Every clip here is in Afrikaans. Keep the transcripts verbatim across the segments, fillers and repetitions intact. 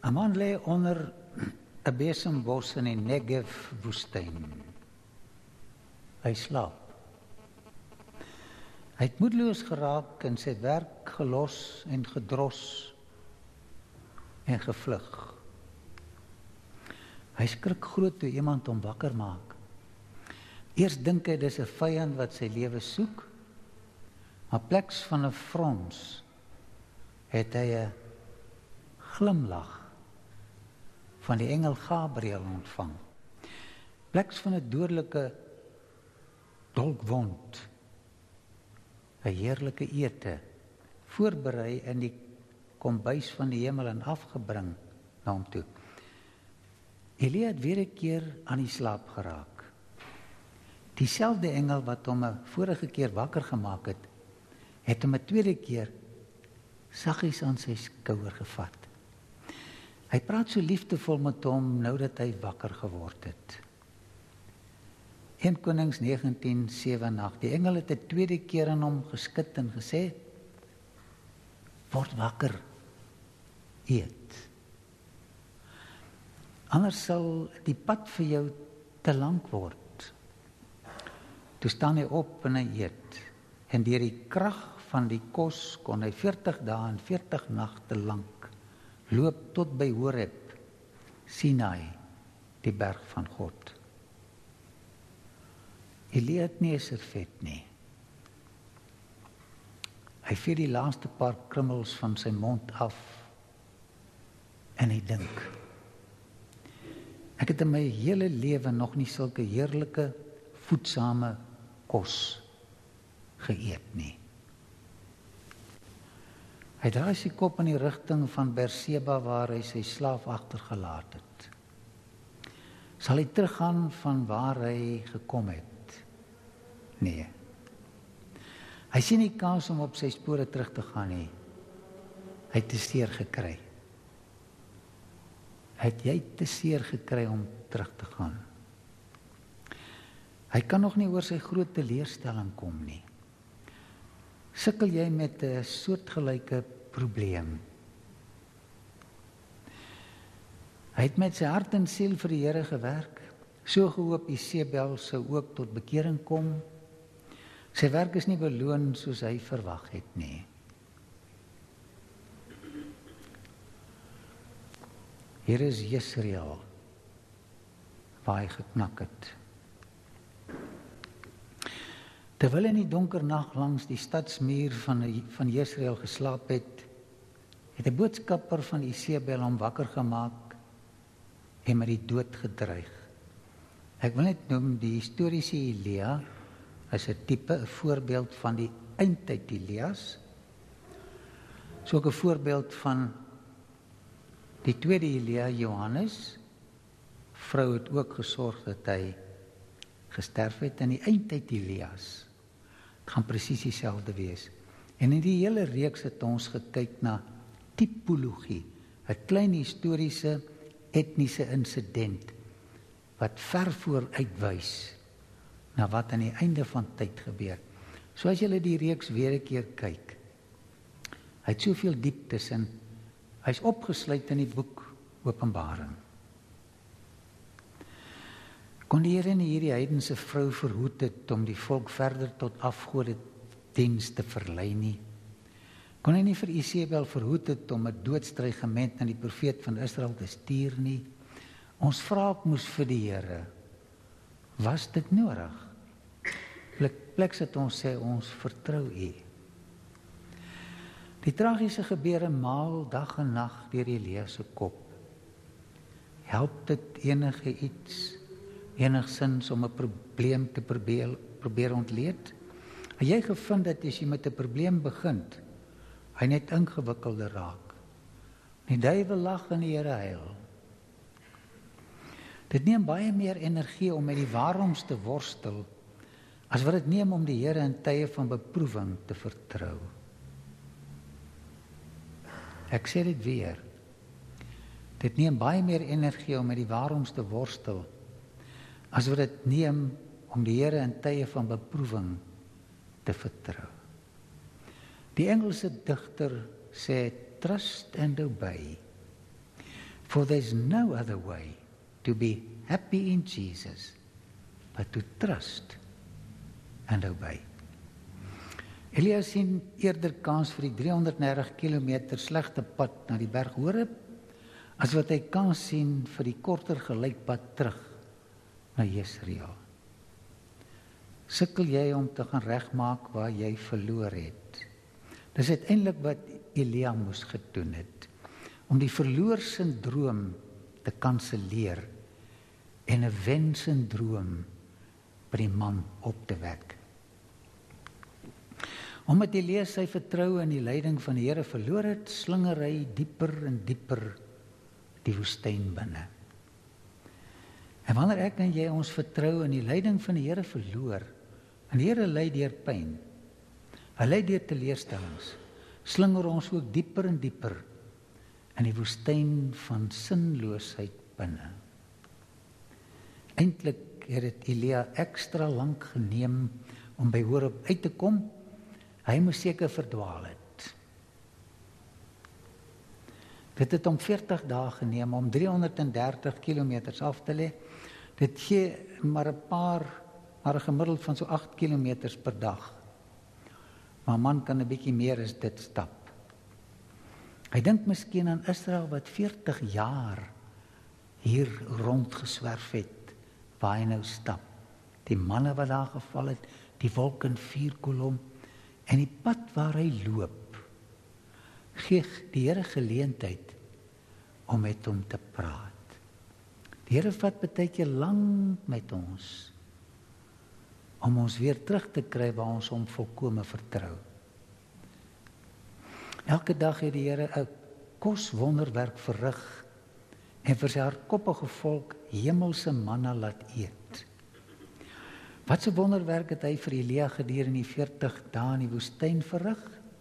'n man lê onder 'n besembos in die Negev-woestyn. Hy slaap. Hy het moedeloos geraak en sy werk gelos en gedros en gevlug. Hy skrik groot toe iemand hom wakker maak. Eers dink hy dis 'n vyand wat sy lewe soek, maar pleks van 'n frons het hy 'n glimlag van die engel Gabriël ontvang. Pleks van 'n dodelike dolkwond, 'n heerlike ete, voorberei in die kombuis van die hemel en afgebring na hom toe. Elia het weer 'n keer aan die slaap geraak. Dieselfde engel wat hom 'n vorige keer wakker gemaak het, het hom 'n tweede keer saggies aan sy skouer gevat. Hy praat so liefdevol met hom nou dat hy wakker geword het. Eerste Konings negentien sewe en agt. Die engel het 'n tweede keer aan hom geskit en gesê: "Word wakker, eet. Anders sal die pad vir jou te lank word." Toe staan hy op en hy eet. En deur die krag van die kos kon hy veertig dae en veertig nagte lank loop tot by Horeb, Sinai, die berg van God. Elia het nie 'n servet nie. Hy vee die laaste paar krummels van sy mond af en hy dink: ek het in my hele lewe nog nie sulke heerlike, voedsame kos geëet nie. Hy draai sy kop in die rigting van Berseba waar hy sy slaaf agtergelaat het. Sal hy teruggaan van waar hy gekom het? Nee. Hy sien nie kans om op sy spore terug te gaan nie. Hy het te seer gekry. Het jy te seer gekry om terug te gaan? Hy kan nog nie oor sy groot teleurstelling kom nie. Sukkel jy met 'n soortgelyke probleem? Hy het met sy hart en siel vir die Here gewerk, so gehoop Isebel sou ook tot bekering kom. Sy werk is nie beloon soos hy verwag het nie. Hier is Jesreel, waar hy geknak het. Terwyl in die donker nag langs die stadsmuur van, van Jesreel geslaap het, het 'n boodskapper van Isebel hom wakker gemaak en met die dood gedreig. Ek wil net noem, die historiese Elia is 'n tipe, 'n voorbeeld van die eindtyd Elias. So 'n voorbeeld van die tweede Elia, Johannes. Vrou het ook gesorg dat hy gesterf het in die eindtyd Elias. Het gaan presies dieselfde wees. En in die hele reeks het ons gekyk na typologie, 'n klein historiese etniese insident wat ver vooruit wys na wat aan die einde van tyd gebeur. So as julle die reeks weer 'n keer kyk, hy het soveel dieptes en hy's opgesluit in die boek Openbaring. Kon die Here nie hierdie heidense vrou verhoed het om die volk verder tot afgodediens te verlei nie? Kon hy nie vir Isebel verhoed het om 'n doodsdreigement aan die profeet van Israel te stuur nie? Ons vra ook moes vir die Here, was dit nodig? Pleks het ons sê ons vertrou U. Die tragiese gebeure maal dag en nag deur Elia se kop. Help dit enige iets, enigsins om 'n probleem te probeer, probeer ontleed? Het jy gevind dat as jy met 'n probleem begin, hy net ingewikkelder raak? Die duiwel lag en die Here huil. Dit neem baie meer energie om met die waaroms te worstel, as wat dit neem om die Here in tye van beproewing te vertrou. Ek sê dit weer. Dit neem baie meer energie om met die waaroms te worstel, as wat dit neem om die Here in tye van beproewing te vertrou. Die Engelse digter sê, trust and obey. For there's no other way to be happy in Jesus but to trust and obey. Elia sien eerder kans vir die driehonderddertig kilometer slegte pad na die berg Horeb, as wat hy kans sien vir die korter gelykpad terug na Jesreel. Sukkel jy om te gaan regmaak waar jy verloor het? Dis uiteindelik wat Elia moes gedoen het, om die verloor-syndroom te kanselleer en 'n wen-syndroom by die man op te wek. Omdat Elia sy vertroue in die leiding van die Here verloor het, slinger hy dieper en dieper die woestyn binne. En wanneer ek en jy ons vertroue in die leiding van die Here verloor, en die Here lei deur pyn, hy lei deur teleurstellings, slinger ons ook dieper en dieper in die woestyn van sinloosheid binne. Eintlik het dit Elia ekstra lank geneem om by Horeb uit te kom. Hy moes seker verdwaal het. Dit het hom veertig dae geneem om driehonderddertig kilometers af te lê. Dit gee maar 'n paar, maar 'n gemiddeld van so agt kilometers per dag. Maar man kan 'n bietjie meer as dit stap. Hy dink miskien aan Israel wat veertig jaar hier rondgeswerf het, waar hy nou stap. Die manne wat daar geval het, die wolk en vuurkolom, en die pad waar hy loop, gee die Here geleentheid om met hom te praat. Die Here vat baie keer lank met ons, om ons weer terug te kry waar ons hom volkome vertrou. Elke dag het die Here 'n koswonderwerk verrig en vir sy hardkoppige volk hemelse manna laat eet. Wat 'n wonderwerk het hy vir Elia gedurende die veertig dae in die woestyn verrig?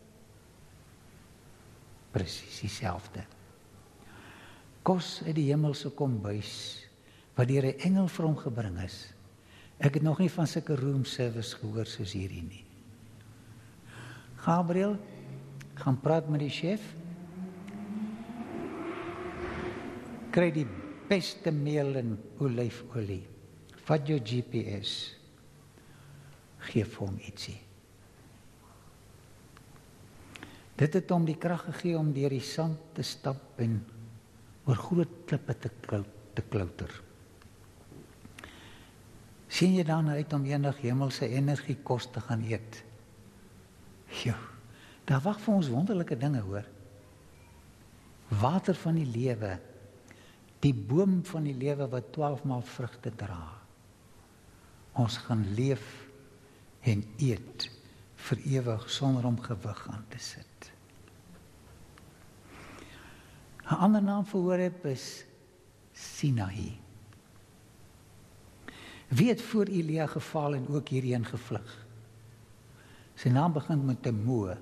Presies dieselfde. Kos uit die hemelse kombuis, wat deur 'n engel vir hom gebring is. Ek het nog nie van sulke room service gehoor soos hierdie nie. Gabriel, gaan praat met die chef. Kry die beste meel en olyfolie. Vat jou G P S. Geef hom ietsie. Dit het hom die krag gegee om deur die sand te stap en oor groot klippe te, te klouter. Sien jy dan uit om eendag hemelse energiekos te gaan eet? Jo, daar wag vir ons wonderlike dinge, hoor. Water van die lewe, die boom van die lewe wat twaalf maal vrugte dra. Ons gaan leef en eet vir ewig sonder om gewig aan te sit. 'n Ander naam vir Horeb is Sinaï. Wie het voor Elia geval en ook hierheen gevlug? Sy naam begin met 'n Mo,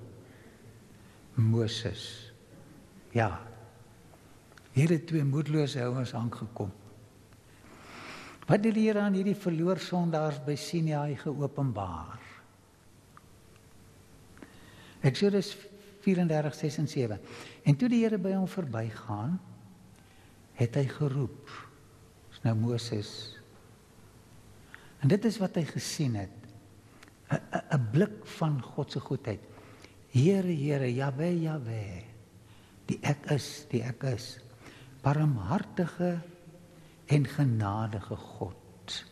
Moses. Ja, hier het twee moedelose ouens aangekom. Wat het die Here aan hierdie verloor sondaars by Sinaï geopenbaar? Exodus vyf-en-dertig, ses en sewe. En toe die Here by hom verbygaan, het hy geroep. Dis nou Moses. En dit is wat hy gesien het. 'n blik van God se goedheid. Here, Here, Jahwe, Jahwe. Die ek is, die ek is. Barmhartige en genadige God.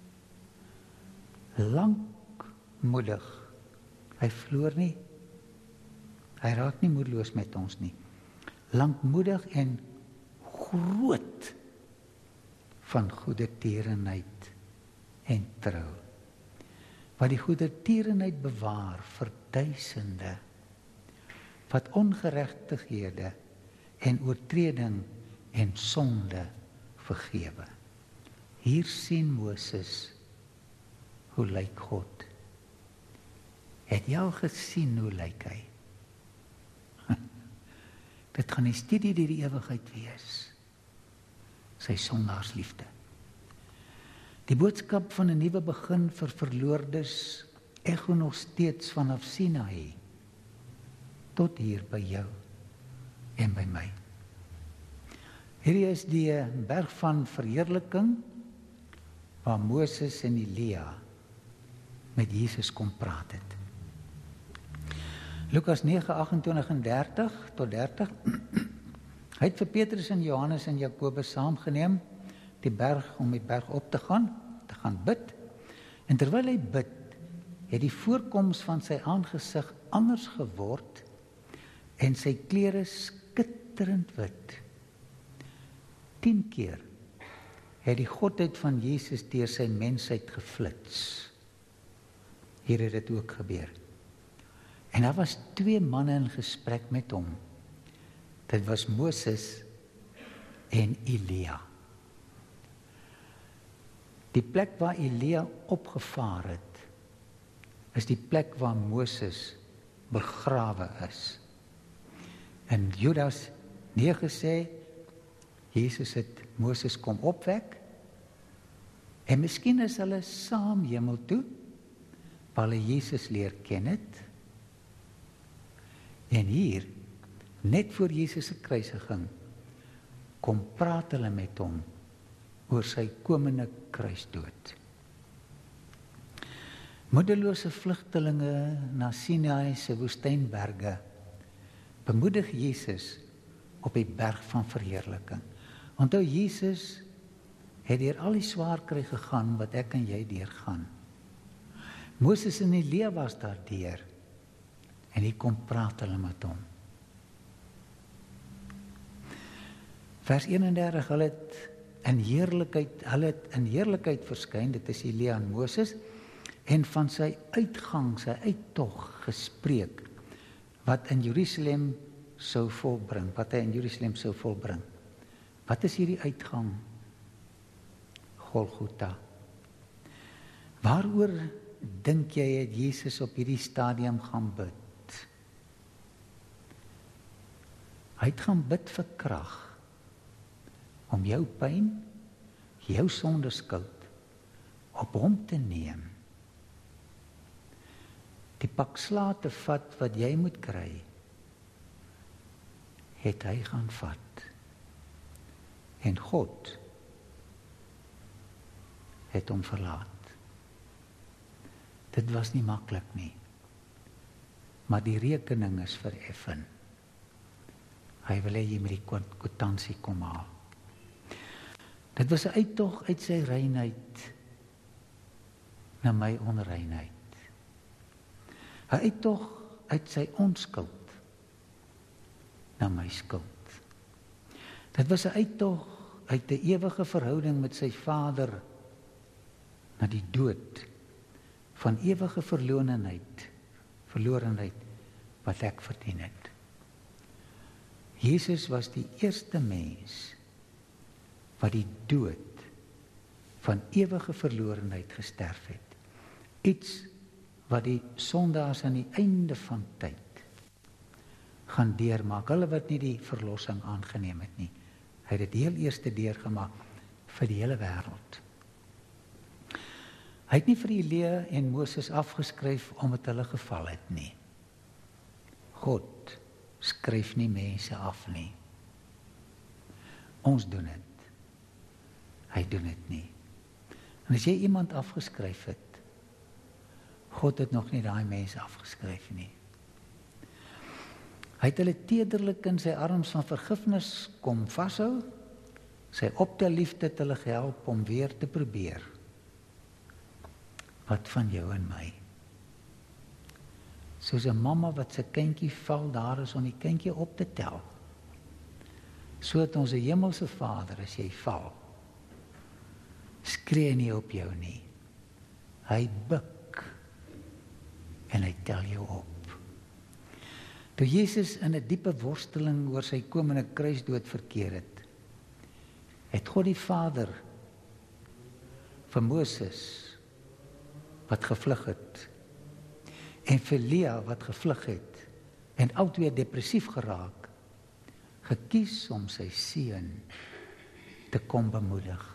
Lankmoedig. Hy verloor nie. Hy raak nie moedeloos met ons nie. Lankmoedig en groot van goedertierenheid en trou. Wat die goedertierenheid bewaar vir duisende, wat ongeregtighede en oortreding en sonde vergewe. Hier sien Moses hoe lyk God. Het jy al gesien hoe lyk hy? Dit gaan die studie deur die ewigheid wees. Sy sondaarsliefde. Die boodskap van 'n nuwe begin vir verloordes ekho nog steeds vanaf Sinaï tot hier by jou en by my. Hierdie is die berg van verheerliking waar Moses en Elia met Jesus kom praat het. Lukas nege, agt-en-twintig en dertig tot dertig. Hy het vir Petrus en Johannes en Jakobus saamgeneem die berg om die berg op te gaan, te gaan bid. En terwyl hy bid, het die voorkoms van sy aangesig anders geword en sy klere skitterend wit. Tien keer het die godheid van Jesus deur sy mensheid geflits. Hier het dit ook gebeur. En daar was twee manne in gesprek met hom. Dit was Moses en Elia. Die plek waar Elia opgevaar het, is die plek waar Moses begrawe is. En Judas nege sê, Jesus het Moses kom opwek, en miskien is hulle saam hemel toe, waar hulle Jesus leer ken het. En hier, net voor Jesus se kruisiging, kom praat hulle met hom oor sy komende kruisdood. Moedelose vlugtelinge na Sinai se woestynberge bemoedig Jesus op die berg van verheerliking. Onthou, Jesus het deur al die swaar kry gegaan wat ek en jy deurgaan. Moses en Elia was daar deur en hy kom praat hulle met hom. Vers eenendertig, hulle het in heerlikheid, hulle het in heerlikheid verskyn, dit is Elia en Moses, en van sy uitgang, sy uittog gespreek, wat in Jerusalem sou volbring, wat hy in Jerusalem sou volbring. Wat is hierdie uitgang? Golgotha. Waaroor dink jy het Jesus op hierdie stadium gaan bid? Hy het gaan bid vir krag, om jou pyn, jou sondeskuld, op hom te neem. Die pak slaag te vat wat jy moet kry, het hy gaan vat. En God het hom verlaat. Dit was nie maklik nie, maar die rekening is vereffen. Hy wil hê jy met die kwitansie kom haal. Dit was 'n uittog uit sy reinheid na my onreinheid. 'n Uittog uit sy onskuld na my skuld. Dit was 'n uittog uit 'n ewige verhouding met sy Vader na die dood van ewige verlorenheid, verlorenheid wat ek verdien het. Jesus was die eerste mens wat die dood van ewige verlorenheid gesterf het. Iets wat die sondaars aan die einde van tyd gaan deurmaak. Hulle wat nie die verlossing aangeneem het nie. Hy het dit heel eerste deurgemaak vir die hele wêreld. Hy het nie vir Elia en Moses afgeskryf omdat hulle geval het nie. God skryf nie mense af nie. Ons doen dit. Hy doen dit nie. En as jy iemand afgeskryf het, God het nog nie daai mense afgeskryf nie. Hy het hulle tederlik in sy arms van vergifnis kom vashou, sy optel liefde het hulle gehelp om weer te probeer. Wat van jou en my? Soos 'n mamma wat sy kindjie val, daar is om die kindjie op te tel. So het ons 'n hemelse Vader, as jy val, skree nie op jou nie. Hy buk en hy tel jou op. Toe Jesus in 'n diepe worsteling oor sy komende kruisdood verkeer het, het God die Vader vir Moses wat gevlug het en vir Elia wat gevlug het en albei depressief geraak, gekies om sy seun te kom bemoedig.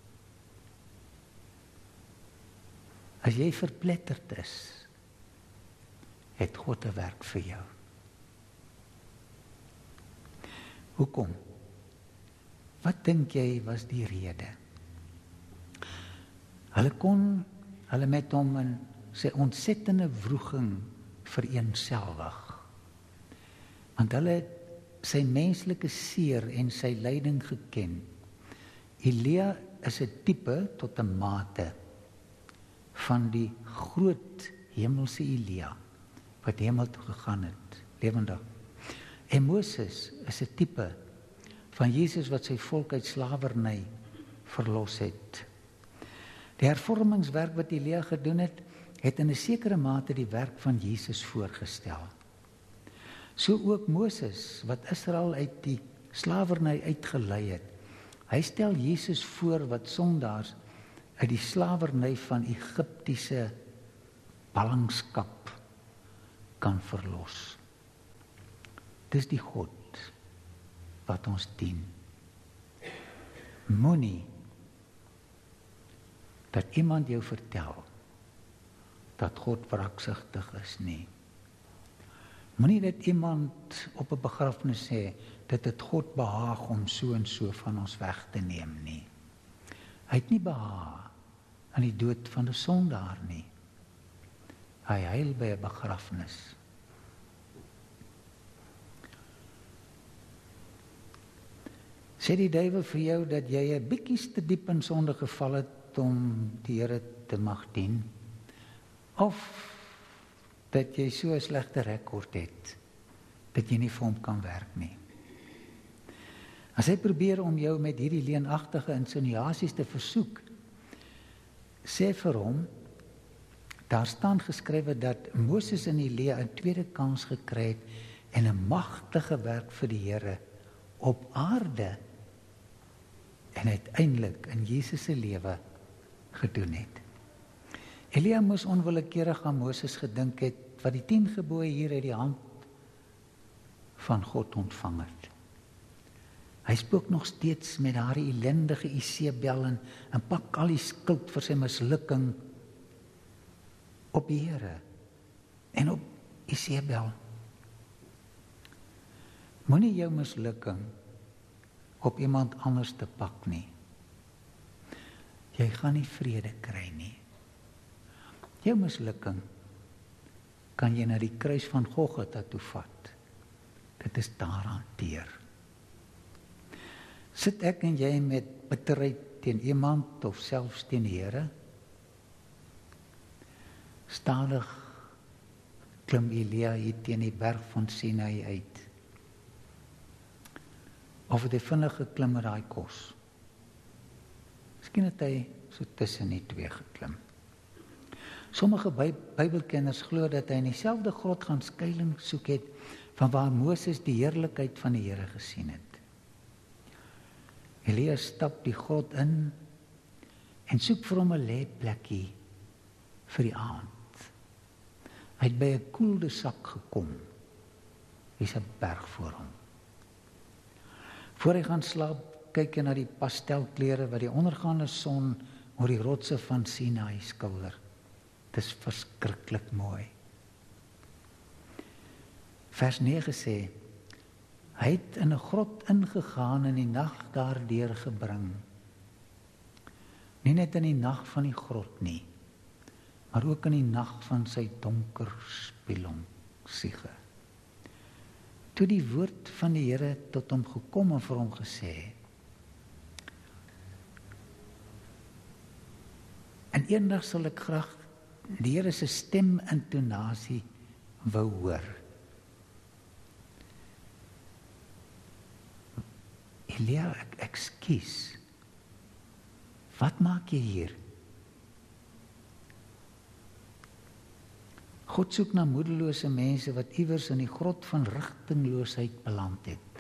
As jy verpletterd is, het God 'n werk vir jou. Hoekom? Wat dink jy was die rede? Hulle kon hulle met hom in sy ontsettende wroging vereenselwig. Want hulle het sy menslike seer en sy lyding geken. Elia is 'n tipe tot 'n mate van die groot hemelse Elia wat hemel toe gegaan het, lewendig. En Moses is 'n tipe van Jesus wat sy volk uit slawerny verlos het. Die hervormingswerk wat Elia gedoen het, het in 'n sekere mate die werk van Jesus voorgestel. So ook Moses wat Israel uit die slawerny uitgelei het. Hy stel Jesus voor wat sondaars uit die slawerny van Egiptiese ballingskap kan verlos. Dis die God wat ons dien. Moenie dat iemand jou vertel dat God wraksugtig is nie. Moenie dat iemand op 'n begrafnis sê dat dit God behaag om so en so van ons weg te neem nie. Hy het nie behaag aan die dood van 'n sondaar nie. Hy huil by 'n begrafnis. Sê die duiwel vir jou dat jy 'n bietjie te diep in sonde geval het om die Here te mag dien? Of dat jy so 'n slegte rekord het dat jy nie vir hom kan werk nie? As hy probeer om jou met hierdie leenagtige insinuasies te versoek, sê vir hom, daar staan geskrywe dat Moses en Elia 'n tweede kans gekry het en 'n magtige werk vir die Here op aarde en uiteindelik in Jesus se lewe gedoen het. Elia moes onwillekeurig aan Moses gedink het wat die tien gebooie hier uit die hand van God ontvang het. Hy spook nog steeds met daardie ellendige Isebel en, en pak al die skuld vir sy mislukking op die Here en op Isebel. Moenie jou mislukking op iemand anders te pak nie. Jy gaan nie vrede kry nie. Jou mislukking kan jy na die kruis van Golgotha toe vat. Dit is daar hanteer. Sit ek en jy met bitterheid teen iemand of selfs teen die Here? Stadig klim Elia hier teen die berg van Sinai uit. Of het hy vinnig geklim met daai kos? Miskien het hy so tussen die twee geklim. Sommige Bybelkenners glo dat hy in dieselfde grot gaan skuiling soek het van waar Moses die heerlikheid van die Here gesien het. Elia stap die grot in en soek vir hom 'n lêplekkie vir die aand. Hy het by 'n koelde sak gekom. Dis 'n berg voor hom. Voor hy gaan slaap, kyk hy na die pastelkleure wat die ondergaande son oor die rotse van Sinai skilder. Dit is verskriklik mooi. Vers nege sê, hy het in 'n grot ingegaan en die nag daardeur gebring. Nie net in die nag van die grot nie, maar ook in die nag van sy donker spilong siege. Toe die woord van die Here tot hom gekom en vir hom gesê, en eendag sal ek graag die Here se stemintonasie wou hoor. Elia, ek, ekskuus, wat maak jy hier? God soek na moedelose mense wat iewers in die grot van rigtingloosheid beland het.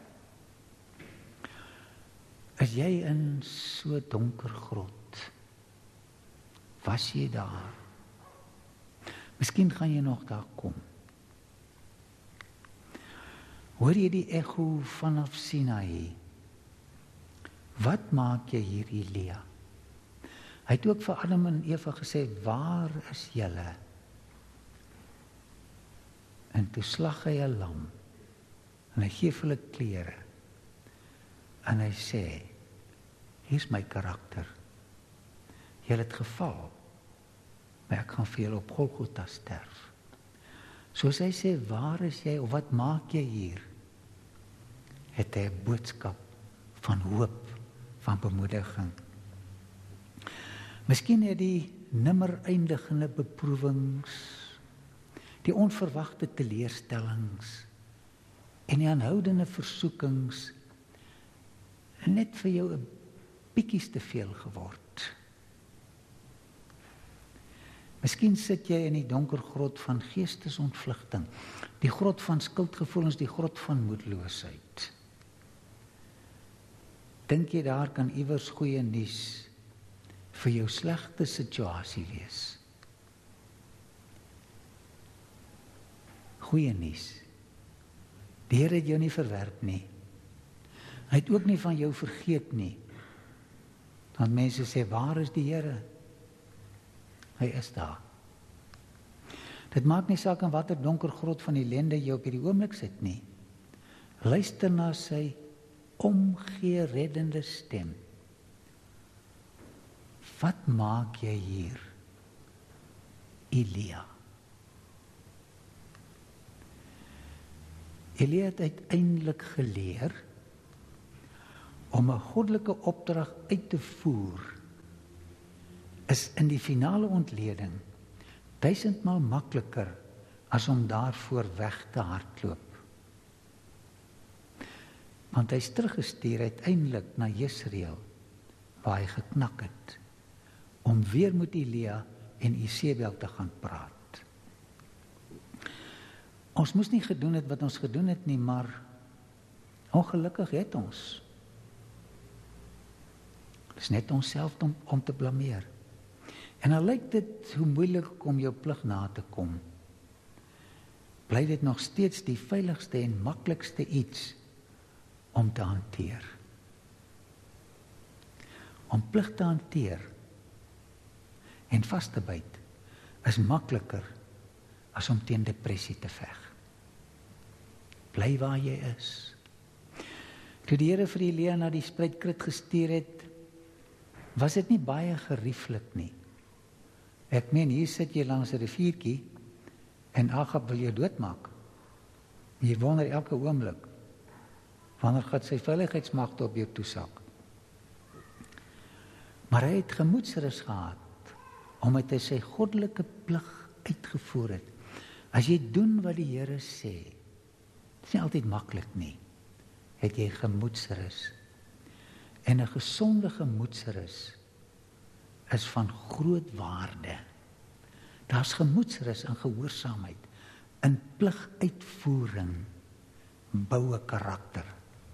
Is jy in so donker grot? Was jy daar? Miskien gaan jy nog daar kom. Hoor jy die echo vanaf Sinai? Wat maak jy hier, Elia? Hy het ook vir Adam en Eva gesê, waar is julle? En toe slag hy 'n lam en hy gee vir hulle klere. En hy sê, hier's my karakter. Julle het geval, maar ek gaan vir julle op Golgotha sterf. Soos hy sê, waar is jy, of wat maak jy hier? Het hy 'n boodskap van hoop, van bemoediging. Miskien het die nimmer eindigende beproewings, die onverwagte teleurstellings en die aanhoudende versoekings net vir jou 'n bietjies te veel geword. Miskien sit jy in die donker grot van geestesontvlugting, die grot van skuldgevoelens, die grot van moedeloosheid. Dink jy daar kan iewers goeie nuus vir jou slegte situasie wees? Goeie nuus. Die Here het jou nie verwerp nie. Hy het ook nie van jou vergeet nie. Want mense sê, waar is die Here? Hy is daar. Dit maak nie saak in watter donker grot van ellende jy op hierdie oomblik sit nie. Luister na sy omgee reddende stem. Wat maak jy hier, Elia? Elia het uiteindelik geleer om 'n goddelike opdrag uit te voer, is in die finale ontleding duisendmaal makliker as om daarvoor weg te hardloop. Want hy is teruggestuur uiteindelik na Jesreel, waar hy geknak het, om weer met Elia en Isebel te gaan praat. Ons moes nie gedoen het wat ons gedoen het nie, maar ongelukkig het ons. Het is net onsself om, om te blameer. En al lyk dit hoe moeilik om jou plig na te kom, bly dit nog steeds die veiligste en maklikste iets om te hanteer. Om plig te hanteer en vas te byt is makliker as om teen depressie te veg. Bly waar jy is. Toe die Here vir Elia na die spruitkrit gestuur het, was dit nie baie gerieflik nie. Ek meen, hier sit jy langs 'n riviertjie en Agab wil jou doodmaak. Jy wonder elke oomblik, wanneer gaan sy veiligheidsmagte op jou toesak? Maar hy het gemoedsrus gehad, omdat hy sy goddelike plig uitgevoer het. As jy doen wat die Here sê, dit is nie altyd maklik nie, het jy gemoedsrus. En 'n gesonde gemoedsrus is van groot waarde. Daar's gemoedsrus in gehoorsaamheid, in pliguitvoering, bou 'n karakter.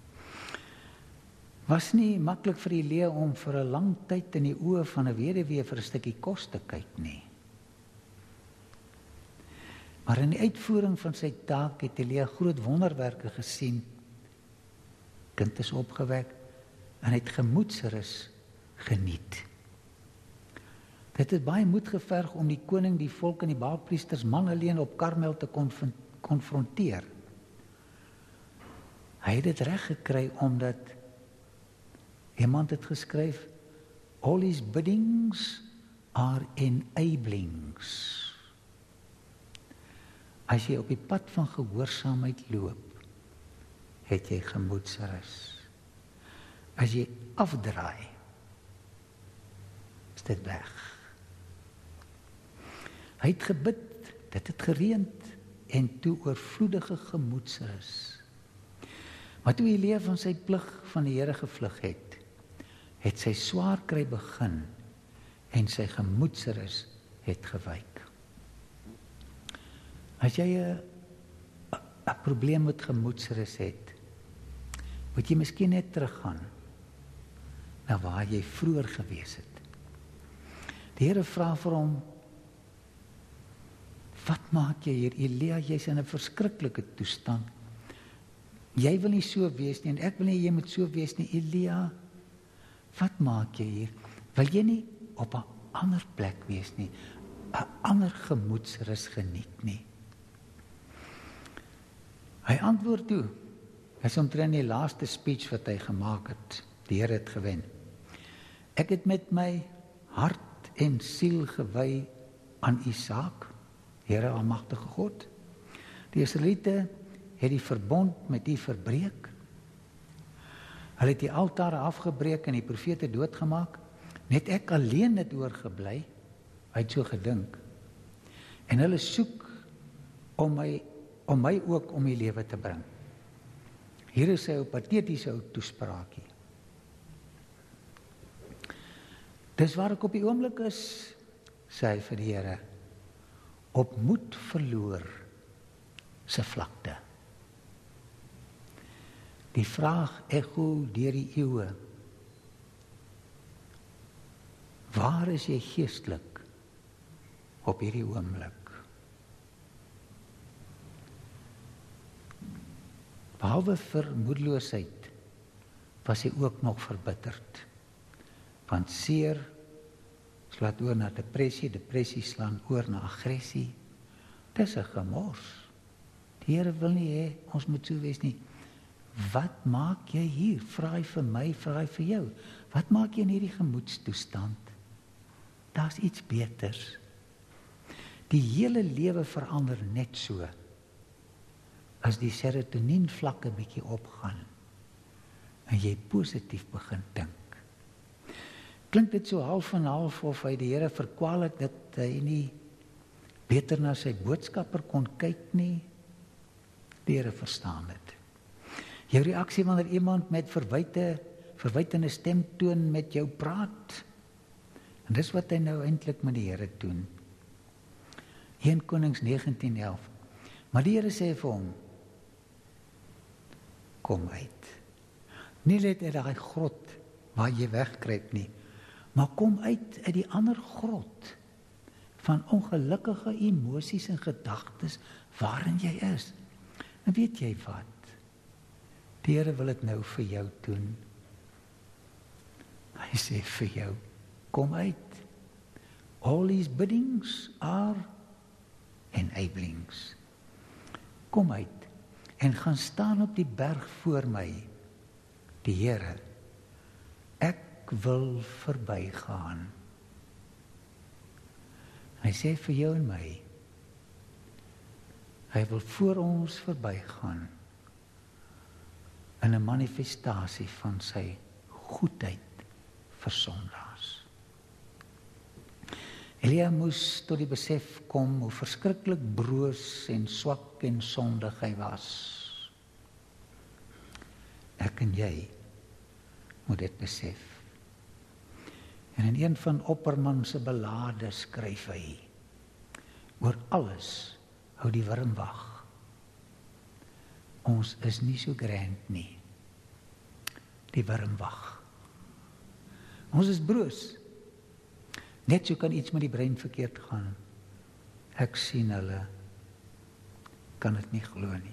Was nie maklik vir Elia om vir 'n lang tyd in die oë van 'n weduwee vir 'n stukkie kos te kyk nie. Maar in die uitvoering van sy taak het Elia groot wonderwerke gesien. Kind is opgewek en het gemoedsrus geniet. Dit het baie moed geverg om die koning, die volk en die Baalpriesters man alleen op Karmel te konf- konfronteer. Hy het dit reg gekry omdat iemand het geskryf, all his biddings are enablings. As jy op die pad van gehoorsaamheid loop, het jy gemoedsrus. As jy afdraai, is dit weg. Hy het gebid, dit het gereend en toe oorvloedige gemoedsrus. Maar toe Elia van sy plig van die Here gevlug het, het sy swaar kry begin en sy gemoedsrus het gewyk. As jy 'n 'n probleem met gemoedsrus het, moet jy miskien net teruggaan na waar jy vroeër gewees het. Die Here vra vir hom, wat maak jy hier, Elia? Jy's in 'n verskriklike toestand. Jy wil nie so wees nie en ek wil nie jy moet so wees nie, Elia. Wat maak jy hier? Wil jy nie op 'n ander plek wees nie, 'n ander gemoedsrus geniet nie? Hy antwoord toe, Hy is omtrent die laaste speech wat hy gemaak het. Die Here het gewen. Ek het met my hart en siel gewy aan U saak, Here almagtige God. Die Israeliete het die verbond met U verbreek. Hulle het die altare afgebreek en die profete doodgemaak. Net ek alleen het oorgebly. Hy het so gedink. En hulle soek om my, om my ook om die lewe te bring. Hier is sy ou patetiese ou toespraakie. Dis waar ek op die oomblik is, sê hy vir die Here, op moed verloor se vlakte. Die vraag echo deur die eeue. Waar is jy geestelik op hierdie oomblik? Behalwe vir moedeloosheid was hy ook nog verbitterd. Want seer slaat oor na depressie, depressie slaan oor na aggressie. Dis 'n gemors. Die Here wil nie hê ons moet so wees nie. Wat maak jy hier? Vra hy vir my, vra hy vir jou. Wat maak jy in hierdie gemoedstoestand? Daar's iets beters. Die hele lewe verander net so. As die serotonien vlakke bietjie opgaan en jy positief begin dink. Klink dit so half en half of hy die Here verkwalik dat hy nie beter na sy boodskapper kon kyk nie? Die Here verstaan dit. Jou reaksie wanneer iemand met verwyte, verwytende stemtoon met jou praat. En dis wat hy nou eintlik met die Here doen. Eerste Konings negentien elf. Maar die Here sê vir hom, kom uit. Nie net uit daai grot waar jy wegkruip nie, maar kom uit uit die ander grot van ongelukkige emosies en gedagtes waarin jy is. En weet jy wat? Die Here wil dit nou vir jou doen. Hy sê vir jou, kom uit. All his biddings are enablings. Kom uit en gaan staan op die berg voor my, die Here. Ek wil verbygaan. Hy sê vir jou en my, hy wil voor ons verbygaan in 'n manifestasie van sy goedheid vir sondaars. Elia moes tot die besef kom hoe verskriklik broos en swak en sondig hy was. Ek en jy moet dit besef. En in een van Opperman se ballade skryf hy, oor alles hou die wurm wag. Ons is nie so grand nie. Die wurm wag. Ons is broos. Net so kan iets met die brein verkeerd gaan. Ek sien hulle, kan dit nie glo nie.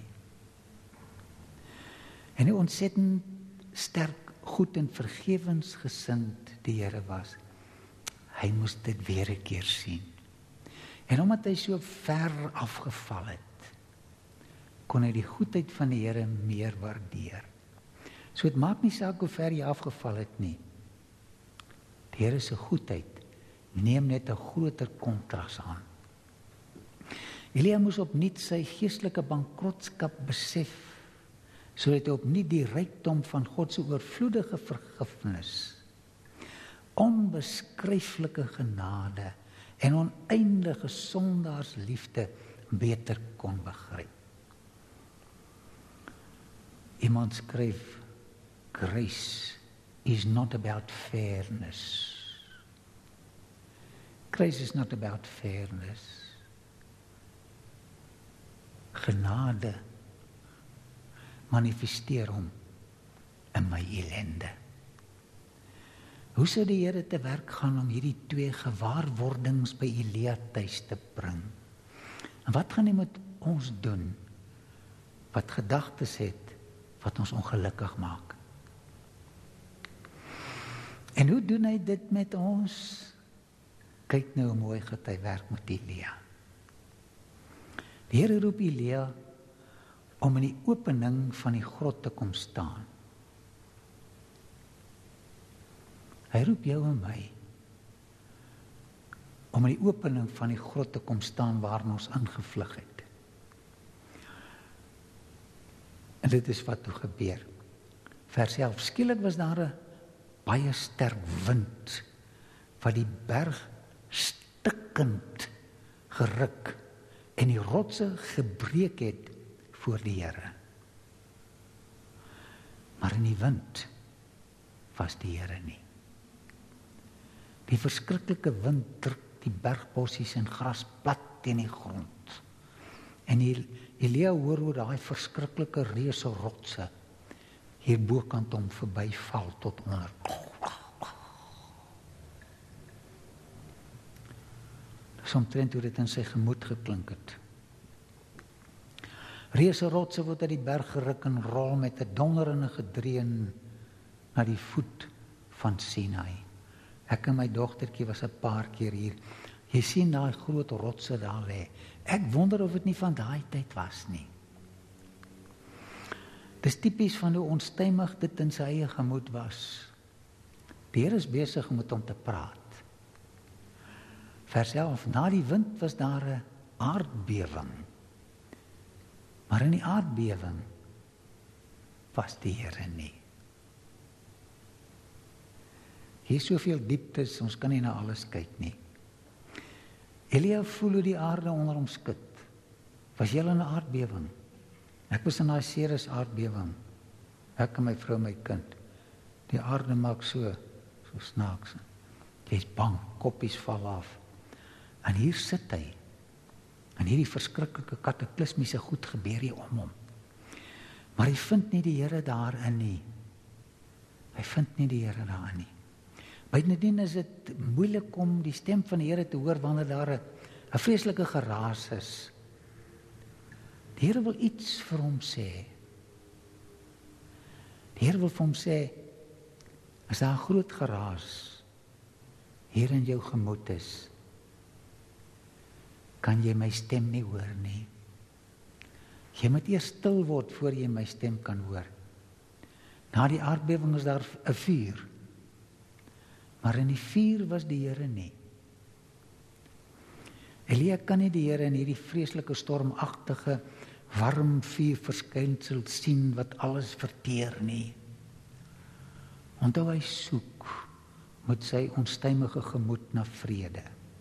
En hoe ontsettend sterk, goed en vergewensgesind die Here was. Hy moes dit weer 'n keer sien. En omdat hy so ver afgeval het, kon hy die goedheid van die Here meer waardeer. So het maak nie saak hoe ver jy afgeval het nie. Die Here se goedheid neem net 'n groter kontras aan. Elia moes opnuut sy geestelike bankrotskap besef, sodat hy opnuut die rykdom van God se oorvloedige vergifnis, onbeskryflike genade en oneindige sondaarsliefde beter kon begryp. Iemand skryf, grace is not about fairness. Grace is not about fairness. Genade manifesteer hom in my ellende. Hoe sou die Here te werk gaan om hierdie twee gewaarwordings by Elia tuis te bring? En wat gaan hy met ons doen wat gedagtes het wat ons ongelukkig maak? En hoe doen hy dit met ons? Kyk nou hoe mooi gaat hy werk met Elia. Die Here roep Elia om in die opening van die grot te kom staan. Hy roep jou en my om in die opening van die grot te kom staan waarin ons ingevlug het. En dit is wat toe gebeur. Vers elf, skielik was daar 'n baie sterk wind wat die berg stikkend geruk en die rotse gebreek het voor die Here. Maar in die wind was die Here nie. Die verskriklike wind druk die bergbossies en gras plat teen die grond. En Elia hoor hoe daai verskriklike reuse rotse hier bokant hom verbyval tot onder. Dis omtrent hoe dit in sy gemoed geklink het. Reuse rotse word uit die berg geruk en rol met 'n donderende gedreun na die voet van Sinai. Ek en my dogtertjie was 'n paar keer hier. Jy sien daai groot rotse daar lê. Ek wonder of dit nie van daai tyd was nie. Dis tipies van hoe onstuimig dit in sy eie gemoed was. Die Here is besig om met hom te praat. Vers elf, na die wind was daar 'n aardbewing. Maar in die aardbewing was die Here nie. Hier is soveel dieptes, ons kan nie na alles kyk nie. Elia voel hoe die aarde onder hom skud. Was jy in 'n aardbewing? Ek was in daai Ceres aardbewing. Ek en my vrou, my kind. Die aarde maak so, so snaaks. Jy's bang, koppies val af. En hier sit hy. En hierdie verskriklike kataklismiese goed gebeur hier om hom. Maar hy vind nie die Here daarin nie. Hy vind nie die Here daarin nie. Bydien is dit moeilik om die stem van die Here te hoor wanneer daar 'n 'n vreeslike geraas is. Die Here wil iets vir hom sê. Die Here wil vir hom sê, as daar 'n groot geraas hier in jou gemoed is, kan jy my stem nie hoor nie. Jy moet eers stil word voor jy my stem kan hoor. Na die aardbewing is daar 'n vuur. Maar in die vuur was die Here nie. Elia kan nie die Here in hierdie vreeslike stormagtige, warm vuur verskynsel sien wat alles verteer nie. Onthou hy soek met sy onstuimige gemoed na vrede.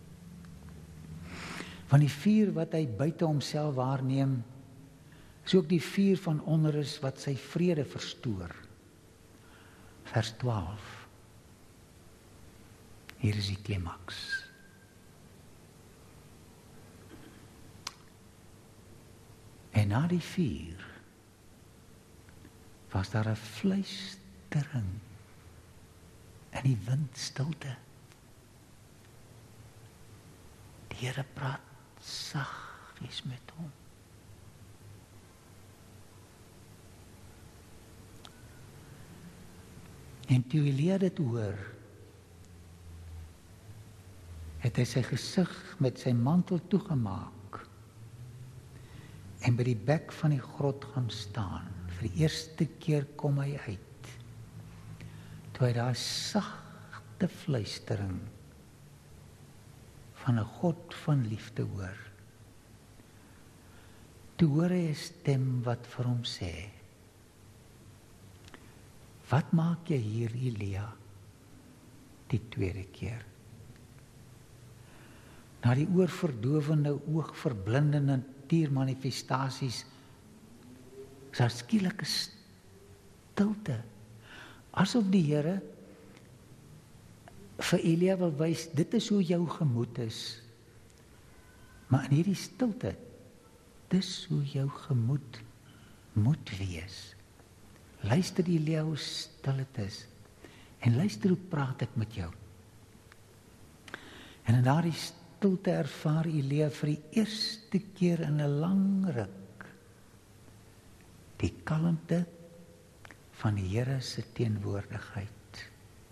Want die vuur wat hy buite homself waarneem, is ook die vuur van onrus wat sy vrede verstoor. Vers twaalf. Hier is die klimaks. En na die vuur was daar 'n fluistering in die windstilte. Die Here praat saggies met hom. En toe Elia dit hoor, het hy sy gesig met sy mantel toegemaak en by die bek van die grot gaan staan. Vir die eerste keer kom hy uit, toe hy daar sagte fluistering van 'n God van liefde hoor. Toe hoor hy 'n stem wat vir hom sê, wat maak jy hier, Elia? Die tweede keer. Na die oorverdowende, oogverblindende natuurmanifestasies is daar skielike stilte. Asof die Here vir Elia wil wys, dit is hoe jou gemoed is. Maar in hierdie stilte, dis hoe jou gemoed moet wees. Luister Elia hoe stil het is. En luister hoe praat ek met jou. En in daardie stilte ervaar Elia vir die eerste keer in 'n lang ruk die kalmte van die Here se teenwoordigheid.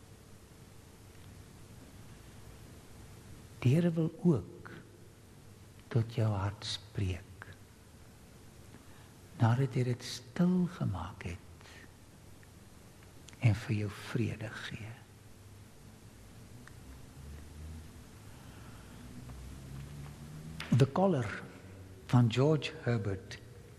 Die Here wil ook tot jou hart spreek. nadat hy dit stil gemaak het en vir jou vrede gee. The Collar van George Herbert.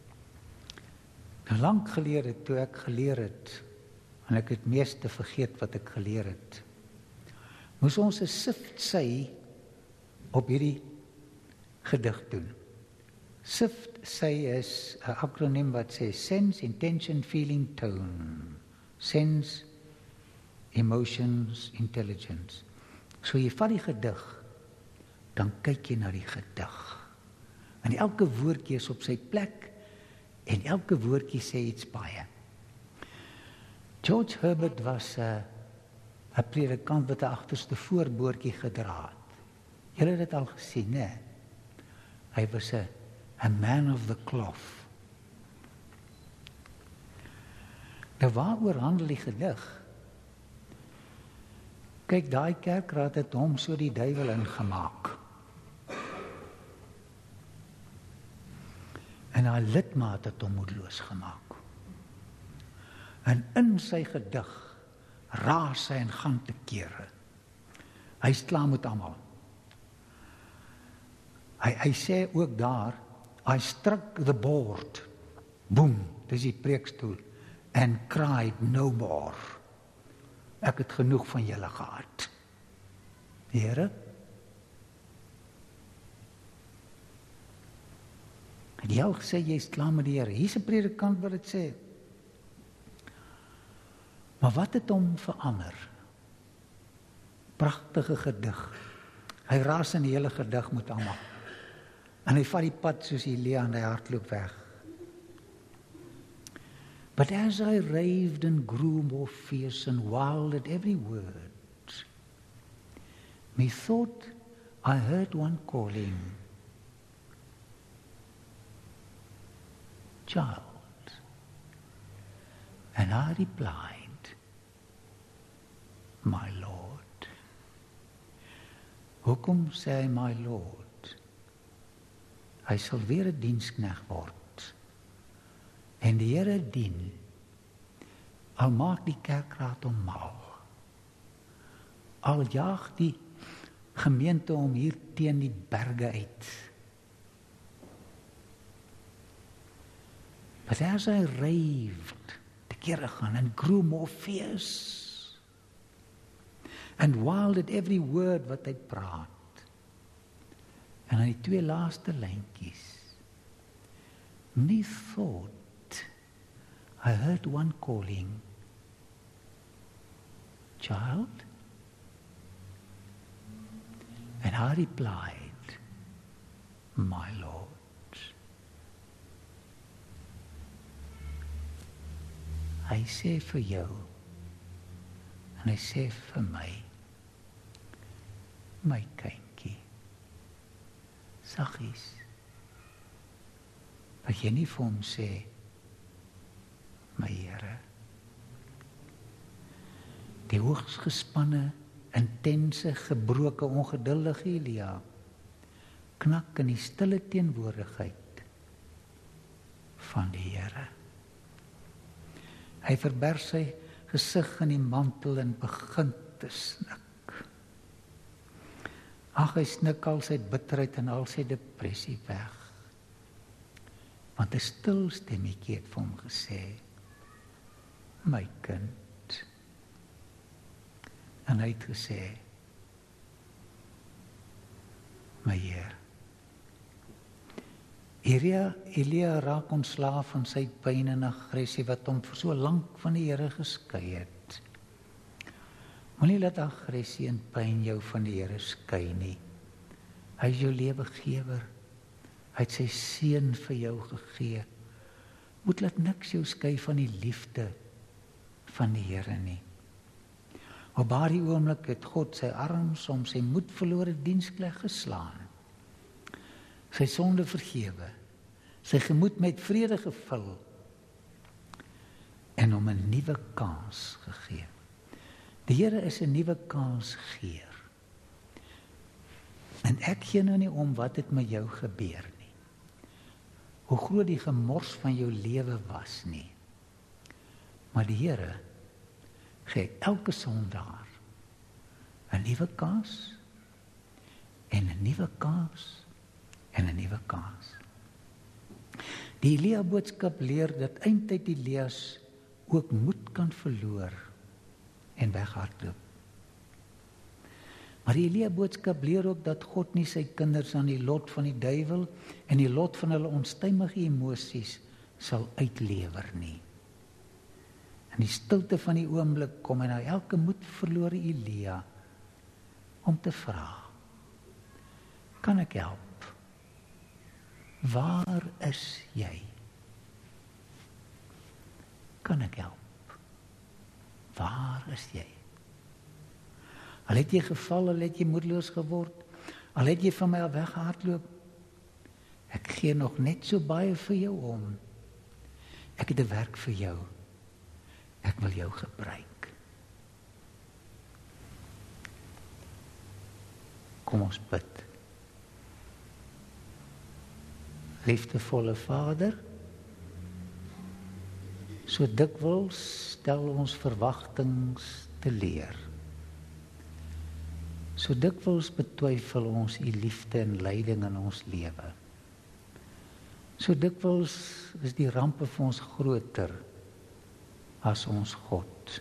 Lang gelede toe ek geleer het, en ek het meeste vergeet wat ek geleer het, moes ons 'n sift sy op hierdie gedig doen. Sift sy is 'n akroniem wat sê sense, intention, feeling, tone. Sense, emotions, intelligence. So jy vat die gedig, dan kyk jy na die gedig. En elke woordjie is op sy plek, en elke woordjie sê iets baie. George Herbert was 'n uh, 'n predikant wat 'n agterste voorboordjie gedra het. Julle het dit al gesien, né? Hy was 'n 'n man of the cloth. Nou waaroor handel die gedig? Kyk, daai kerkraad het hom so die duiwel ingemaak. En haar lidmaat het hom moedeloos gemaak. En in sy gedig raas hy en gaan te kere. Hy is klaar met almal. Hy, hy sê ook daar, I struck the board, boom, dis die preekstoel, and cried no more. Ek het genoeg van julle gehad. Here, het jy al gesê jy is klaar met die Here? Hier is 'n predikant wat dit sê. Maar wat het hom verander? Pragtige gedig. Hy raas in die hele gedig met almal. En hy vat die pad soos Elia en hy hardloop weg. But as I raved and grew more fierce and wild at every word, methought I heard one calling, child. And I replied, my Lord. Hoekom sê hy my Lord? Hy sal weer 'n diensknegt word. En die Here dien, al maak die kerkraad hom mal. Al jaag die gemeente hom hier teen die berge uit. But as I raved, te kere gaan, and grew more fierce, and wild at every word wat hy praat, en aan die twee laaste lyntjies, methought I heard one calling, child, and I replied, my Lord. Hy sê vir jou, en hy sê vir my, my kindjie, saggies, wat jy nie vir hom sê, my Here. Die hoogs gespanne, intense, gebroke, ongeduldige Elia knak in die stille teenwoordigheid van die Here. Hy verberg sy gesig in die mantel en begin te snik. Ag, hy snik al sy bitterheid en al sy depressie weg. Want 'n stil stemmetjie het vir hom gesê, my kind. En hy het gesê, my Heer. Elia, Elia raak ontslaaf van sy pyn en aggressie wat hom vir so lank van die Here geskei het. Moenie laat aggressie en pyn jou van die Here skei nie. Hy is jou lewegewer. Hy het sy seun vir jou gegee. Moet laat niks jou skei van die liefde van die Here nie. Op daardie oomblik het God sy arms om sy moedverlore diensknegt geslaan. Sy sonde vergewe, sy gemoed met vrede gevul en hom 'n nuwe kans gegee. Die Here is 'n nuwe kansgeer. En ek gee nou nie om wat het met jou gebeur nie. hoe groot die gemors van jou lewe was nie. Maar die Here gee elke sondaar 'n nuwe kans en 'n nuwe kans en 'n nuwe kans. Die Elia boodskap leer dat eintlik Elias ook moed kan verloor en weghardloop. Maar die Elia boodskap leer ook dat God nie sy kinders aan die lot van die duiwel en die lot van hulle onstuimige emosies sal uitlewer nie. In die stilte van die oomblik kom hy na elke moed verlore Elia om te vra: kan ek help? Waar is jy? Kan ek help? Waar is jy? Al het jy geval, al het jy moedeloos geword, al het jy van my af weggehardloop, ek gee nog net so baie vir jou om. Ek het 'n werk vir jou. Ek wil jou gebruik. Kom ons bid. Liefdevolle Vader, so dikwels stel ons verwagtings te leer. So dikwels betwyfel ons u liefde en leiding in ons lewe. So dikwels is die rampe vir ons groter as ons God.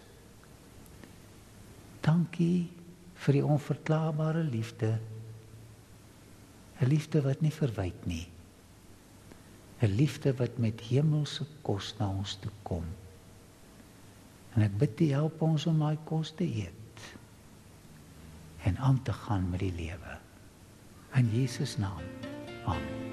Dankie vir die onverklaarbare liefde, 'n liefde wat nie verwyd nie. 'n liefde wat met hemelse kos na ons toe kom. En ek bid U help ons om daai kos te eet en aan te gaan met die lewe. In Jesus naam. Amen.